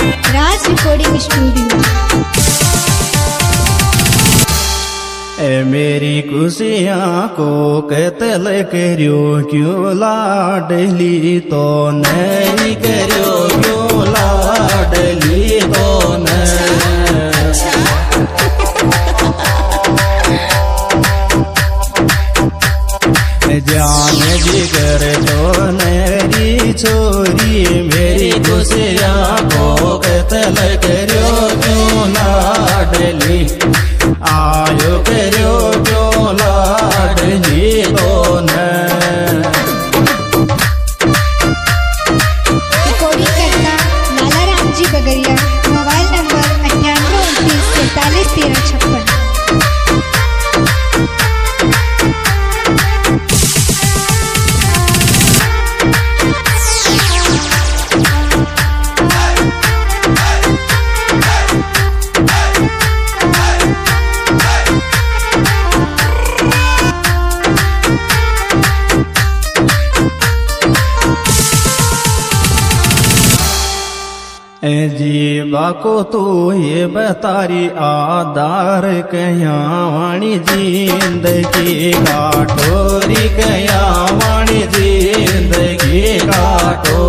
राज recording studio. मेरी खुशियाँ को कत्ल करियो क्यों लाडली तो नहीं करियो क्यों लाडली तो जान जिगर तो मेरी छोरी मेरी खुशियाँ को कत्ल करियो क्यों लाडली आयो करियो क्यों लाडली तो रिकॉर्डिंग करता लाला राम जी बगरिया। Mobile number 9829 43 13 56। जीवा को तो ये बतारी आधार कया वाणी जिंदगी काटोरी कया वाणी जिंदगी काटो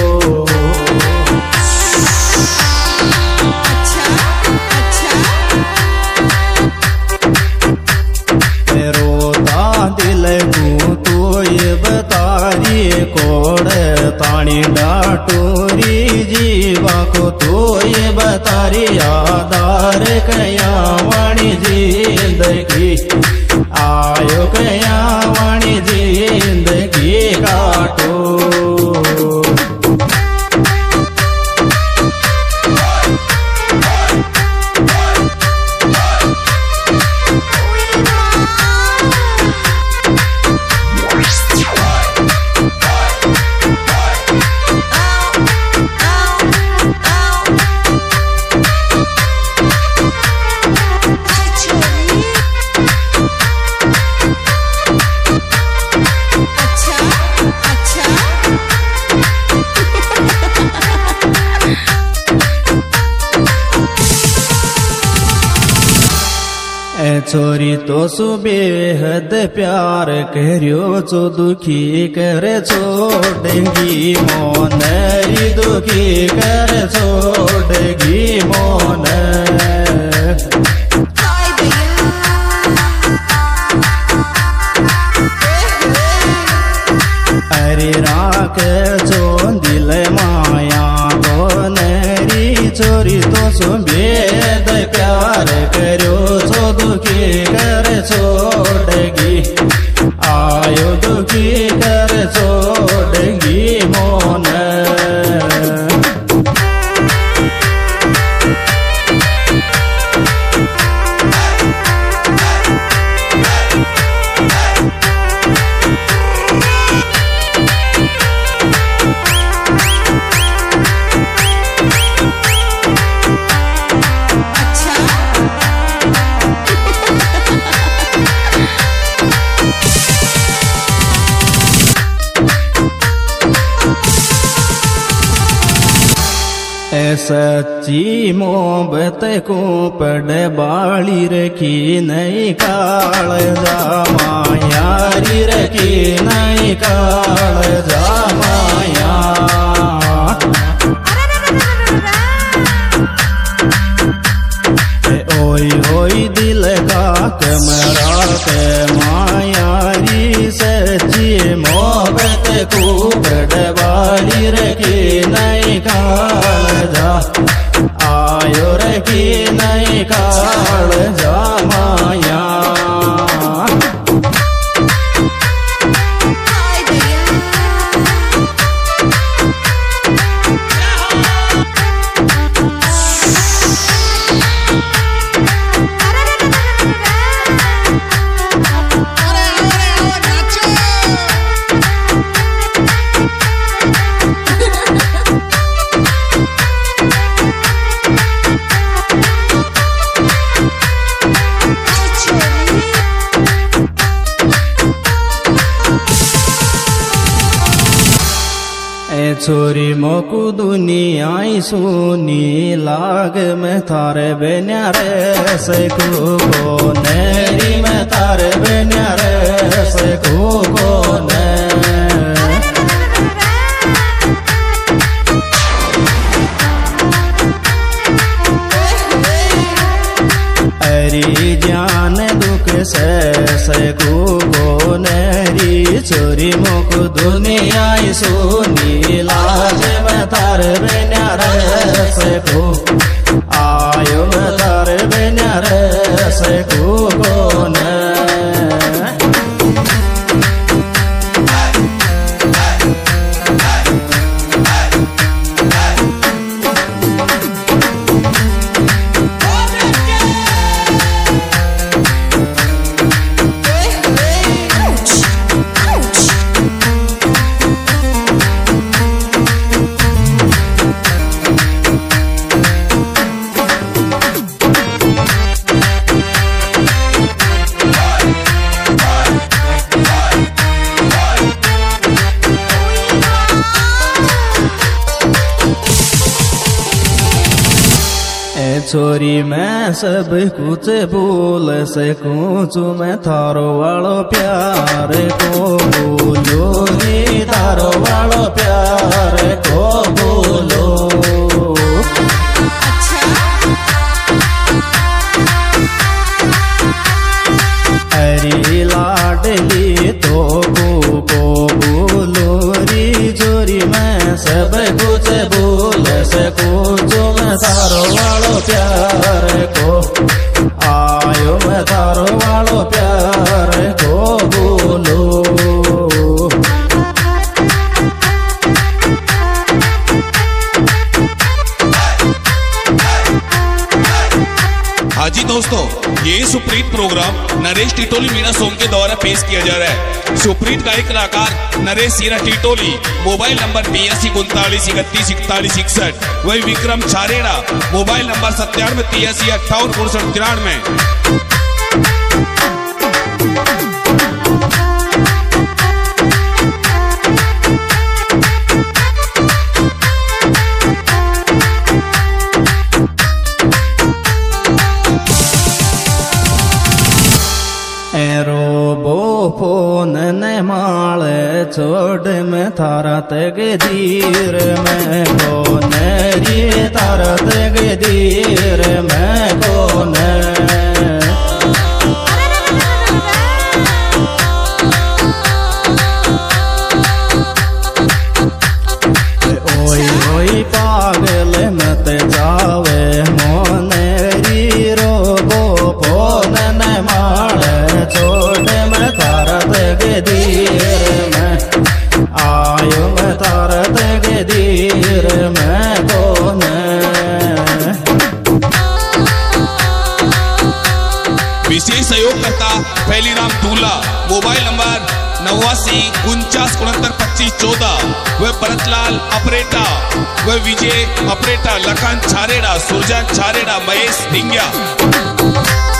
रोता दिल को तो ये बतारी कोड़ तानी डाटोरी जीवा को तो ये बतारी आधार कया वाणी जिंदगी आयो कया वाणी जिंदगी काटो छोरी तो सुबेहद प्यार करियो चो दुखी कर छोड़ेगी मोनरी दुखी कर छोड़ेगी मोन अरे राख चो दिल माया मोनरी छोरी तो सुबेद प्यार करियो चो दुखी कर छोड़ेगी आयो दुखी कर छोड़ेगी मोन सच्ची मोहब्बत को पड़ बाली रखी नहीं काल जा मायारी रखी नहीं काल जा माया ओई ओई दिल का कमरा के मायारी सच्ची मोहब्बत को पड़ बाली रखी नहीं काल जा आयो रखी नहीं काल जा माया छोरी मोकू दुनिया सुनी लाग में थारे बेन्या रे सकू नेरी में थारे बेन्या रे सकू ने अरी जान दुख से सकू नेरी छोरी मोक दुनिया सुनी लाज में तार बेन्या रे सकू आयो में तार बेन्या रे सकू ने छोरी मैं सब कुछ बोल सकूं चू मैं थारो वालो प्यार को बोलो रे थारो वालो प्यार को बोलो अरे लाडली तो को बोलो री जोरी मैं सब कुछ बोल सकूं चू मैं थारो वालो प्यार को आयो मैं थारो वालो प्यार को बोलो हाँ जी दोस्तों, ये सुप्रीत प्रोग्राम नरेश टिटोली मीणा सोम के द्वारा पेश किया जा रहा है। सुप्रीत गायक कलाकार नरेश सीरा टिटोली, मोबाइल नंबर 8239314161। वही Vikram Chhareda, mobile number 9783585993। Phone ने माले छोड़ में थारा तक धीर में कौन री थारा तक धीर में कौन ओई ओई पागल मत जावे मोन री रोबो फोन ने माले छोड़ में थारा तक धीर में आयो में थारा तक धीर में कौन विशेष सहयोगकर्ता फैलीराम दूल्हा, मोबाइल नंबर 8949692514। वह भरतलाल अपरेटा, वह विजय अपरेटा, लखन छारेड़ा, सुरजन छारेड़ा, महेश ढिंगिया।